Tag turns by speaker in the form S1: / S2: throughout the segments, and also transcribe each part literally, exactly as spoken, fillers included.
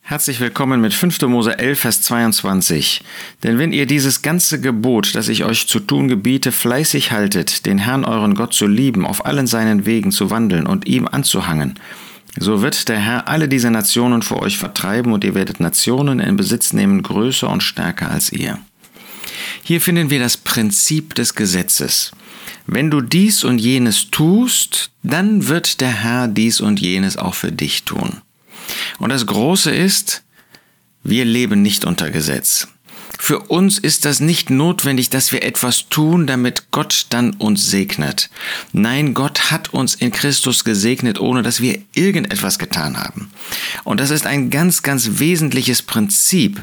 S1: Herzlich willkommen mit fünfter Mose elf, Vers zweiundzwanzig. Denn wenn ihr dieses ganze Gebot, das ich euch zu tun gebiete, fleißig haltet, den Herrn euren Gott zu lieben, auf allen seinen Wegen zu wandeln und ihm anzuhangen, so wird der Herr alle diese Nationen vor euch vertreiben und ihr werdet Nationen in Besitz nehmen, größer und stärker als ihr. Hier finden wir das Prinzip des Gesetzes. Wenn du dies und jenes tust, dann wird der Herr dies und jenes auch für dich tun. Und das Große ist, wir leben nicht unter Gesetz. Für uns ist das nicht notwendig, dass wir etwas tun, damit Gott dann uns segnet. Nein, Gott hat uns in Christus gesegnet, ohne dass wir irgendetwas getan haben. Und das ist ein ganz, ganz wesentliches Prinzip,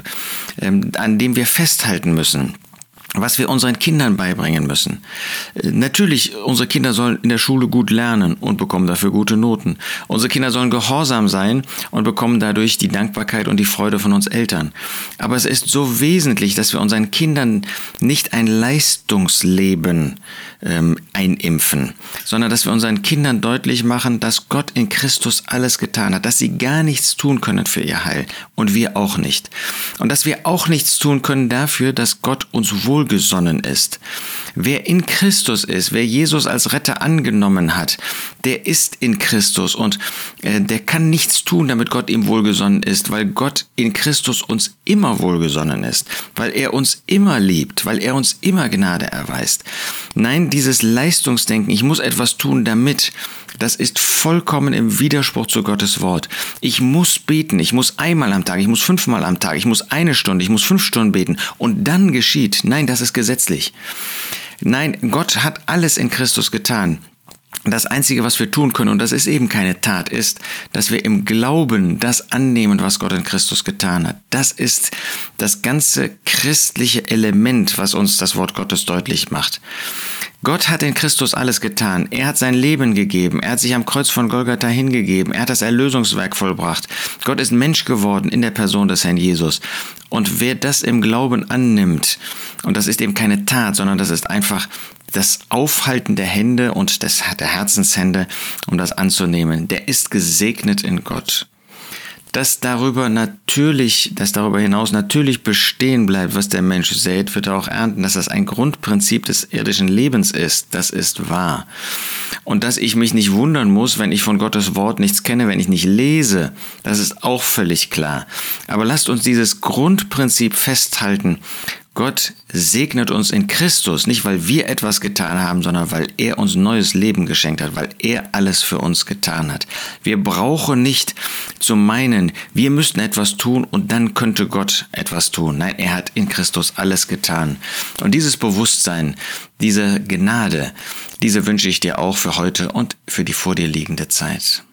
S1: an dem wir festhalten müssen, was wir unseren Kindern beibringen müssen. Natürlich, unsere Kinder sollen in der Schule gut lernen und bekommen dafür gute Noten. Unsere Kinder sollen gehorsam sein und bekommen dadurch die Dankbarkeit und die Freude von uns Eltern. Aber es ist so wesentlich, dass wir unseren Kindern nicht ein Leistungsleben ähm, einimpfen, sondern dass wir unseren Kindern deutlich machen, dass Gott in Christus alles getan hat, dass sie gar nichts tun können für ihr Heil und wir auch nicht. Und dass wir auch nichts tun können dafür, dass Gott uns wohlgesonnen ist. Wer in Christus ist, wer Jesus als Retter angenommen hat, der ist in Christus und äh, der kann nichts tun, damit Gott ihm wohlgesonnen ist, weil Gott in Christus uns immer wohlgesonnen ist, weil er uns immer liebt, weil er uns immer Gnade erweist. Nein, dieses Leistungsdenken, ich muss etwas tun, damit, das ist vollkommen im Widerspruch zu Gottes Wort. Ich muss beten, ich muss einmal am Tag, ich muss fünfmal am Tag, ich muss eine Stunde, ich muss fünf Stunden beten und dann geschieht. Nein, das ist gesetzlich. Nein, Gott hat alles in Christus getan. Das Einzige, was wir tun können, und das ist eben keine Tat, ist, dass wir im Glauben das annehmen, was Gott in Christus getan hat. Das ist das ganze christliche Element, was uns das Wort Gottes deutlich macht. Gott hat in Christus alles getan. Er hat sein Leben gegeben. Er hat sich am Kreuz von Golgatha hingegeben. Er hat das Erlösungswerk vollbracht. Gott ist Mensch geworden in der Person des Herrn Jesus. Und wer das im Glauben annimmt, und das ist eben keine Tat, sondern das ist einfach das Aufhalten der Hände und des, der Herzenshände, um das anzunehmen, der ist gesegnet in Gott. Dass darüber natürlich, dass darüber hinaus natürlich bestehen bleibt, was der Mensch sät, wird er auch ernten, dass das ein Grundprinzip des irdischen Lebens ist, das ist wahr. Und dass ich mich nicht wundern muss, wenn ich von Gottes Wort nichts kenne, wenn ich nicht lese, das ist auch völlig klar. Aber lasst uns dieses Grundprinzip festhalten. Gott segnet uns in Christus, nicht weil wir etwas getan haben, sondern weil er uns neues Leben geschenkt hat, weil er alles für uns getan hat. Wir brauchen nicht zu meinen, wir müssten etwas tun und dann könnte Gott etwas tun. Nein, er hat in Christus alles getan. Und dieses Bewusstsein, diese Gnade, diese wünsche ich dir auch für heute und für die vor dir liegende Zeit.